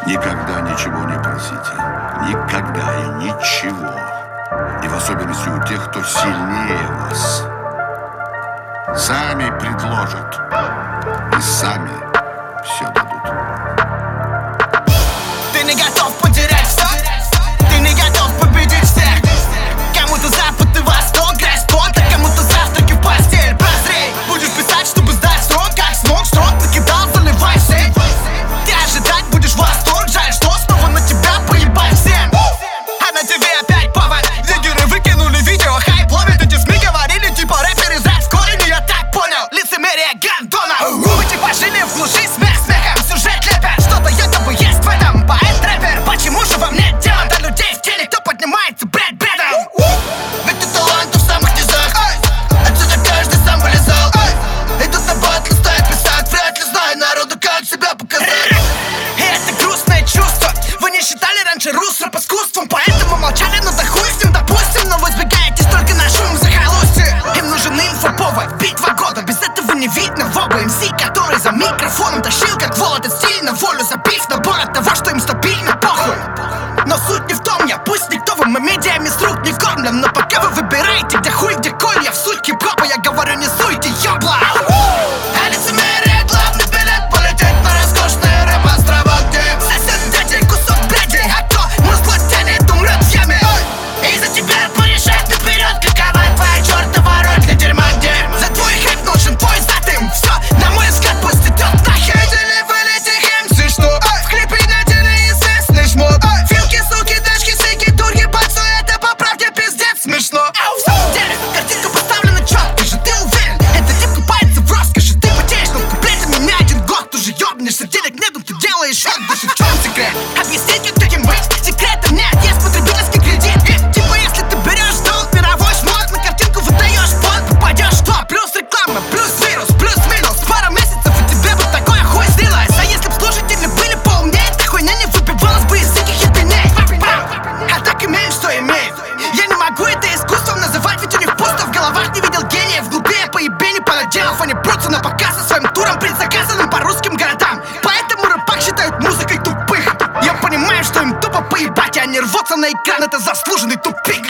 Никогда ничего не просите. Никогда и ничего. И в особенности у тех, кто сильнее вас. Сами предложат. И сами все дадут. Ты не готов потерять все. Ты не готов победить всех. Кому-то Запад и Восток, грязь, пот, а кому-то завтраки в постель. Прозрей, будешь писать, чтобы сдать срок. Как смог, строк накидал, заливай сеть. Ты ожидать будешь восторг. Жаль, что снова на тебя поебать всем. А на тебе опять повод. Лидеры выкинули видео, хайп ловит. Эти СМИ говорили, типа рэпер из рэп в корень. Я так понял, лицемерие гандонов. Вы типа жили в глуши, смех смехом. Сюжет лепят, что-то якобы есть в этом. Поэт-рэпер, почему же вам нет дела до людей в теле, кто поднимается бред бредом? Ведь ты талант в самых низах. Отсюда каждый сам вылезал. Идут на батлы, стоит писать. Вряд ли знаю народу, как себя показать. И это грустное чувство. Вы не считали раньше рус рэп искусством, поэтому молчали, ну да хуй с ним, допустим. Но вы избегаетесь только на шум захолустья. Им нужен инфоповод, бить 2 года. Без этого не видно в оба МС, который за микрофоном тащил как волод от стиль на волю, забив набор от того, что им стабильно похуй. Но суть не в том, я пусть никто вам и медиами с рук не кормлен. Но пока вы выбираете, где хуй, где коль, я в суть хип-хопа, я говорю, не суйте, ёбла. А лицемерие главный билет, полететь на роскошные рэп-острова, где сосед дядей кусок бреди, а кто музло тянет, умрет в яме. И за тебя порешать наперед, какова твоя чертова роль для дерьма, где за твой хэп нужен твой затым. Все, на мой взгляд, пусть идет нахер. Видели вы этих МС, что в клипе надели известный шмот. Филки, суки, дашки, сыки, турки, пацу, это по правде пиздец смешно. В самом деле, картинка поставлена четко же, ты уверен? Это тип купается в роскоши, ты потеешь над куплетами не 1 год. Ты же ёбнешься, денег нету, ты делаешь шаг. Даже в чем секрет? Объяснить, как таким быть? Секретом нет, есть потребительский кредит. Типа, если ты берешь долг, мировой шмот, на картинку выдаешь пот, попадешь что? Плюс реклама, плюс вирус, плюс минус. Пара месяцев, и тебе бы такое хуй снилось. А если б слушатели были поумнее, та хуйня не выбивалась бы из диких ебеней. А так имеем, что имеем. Я не могу это искусством называть, ведь у них пусто в головах. Не видел гениев, глупее по ебени понаделав. Они прутся на показ со своим туром, предзаказанным по русским городам. Поэтому рэпак считают музыкой тупых. Я понимаю, что им тупо поебать, и они рвутся на экран, это заслуженный тупик.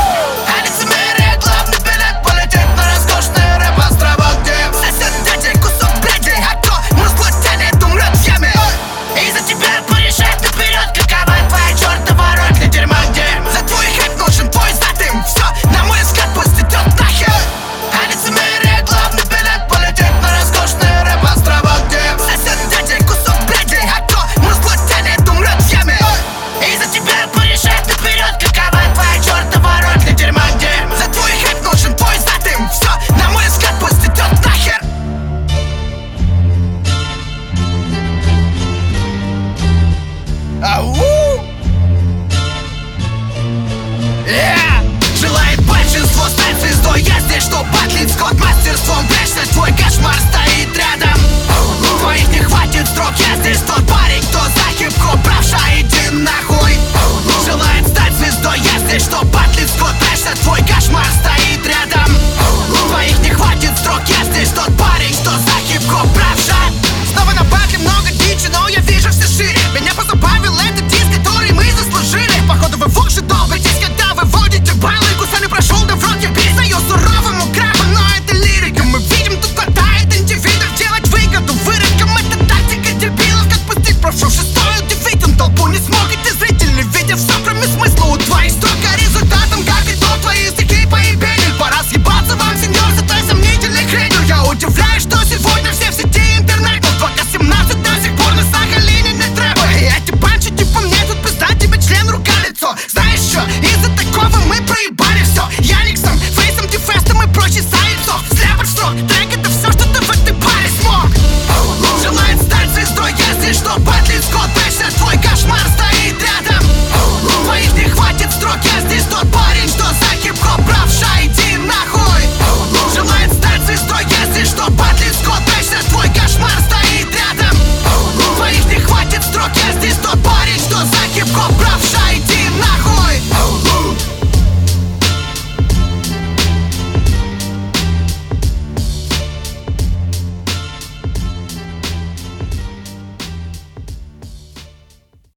А лицемерие главный билет, полететь на роскошные рэп-острова, где сосед дядей кусок бреди, а кто музло тянет, умрет в яме. И за тебя порешать наперед, какова твоя чертова роль для дерьма, где за твой хэп нужен твой затым. Все, на мой взгляд, пусть идет нахер. А лицемерие главный билет, полететь на роскошные рэп-острова, где сосед дядей кусок бреди, а кто музло тянет, умрет в яме. И за тебя порешать наперед, какова твоя чертова роль для дерьма, где за твой хэп нужен твой затым. Все, на мой взгляд, пусть идет нахер. Ау! Желает большинство стать звездой. Я здесь, что батлить скот мастерством. Прячься, твой кошмар стоит рядом. Твоих не хватит строк. Я здесь тот парень, кто за хип-хоп правша, иди нахуй. Желает стать звездой. Я здесь, что батлить скот. Прячься, твой кошмар стоит рядом. Твоих не хватит строк. Я здесь тот парень, кто за хип-хоп правша. Снова на батле много дичи, но я вижу все шире. Меня позабавил этот диск, который мы заслужили. Походу вы в уши долбитесь, когда вы водите баллы. Кусали прошел, да в рот я перестаю суровому крабу. Но это лирика, мы видим, тут хватает индивидов. Делать выгоду выродкам, это тактика дебилов. Как пустить прошел шестую дефит, он толпу не смог. Эти зрители, видя все, кроме смысла у твоих строк. А результатом, как и то, твои стихи поебени. Пора съебаться вам, сеньор, за той сомнительной хренью. Я удивляюсь, что сегодня все в сети интернет. 2К17 до сих пор на Сахалине не трэпы. И эти банчи типа мне тут пизда, тебе член рука-лицо. Знаешь что, из-за такого мы проебали все. Я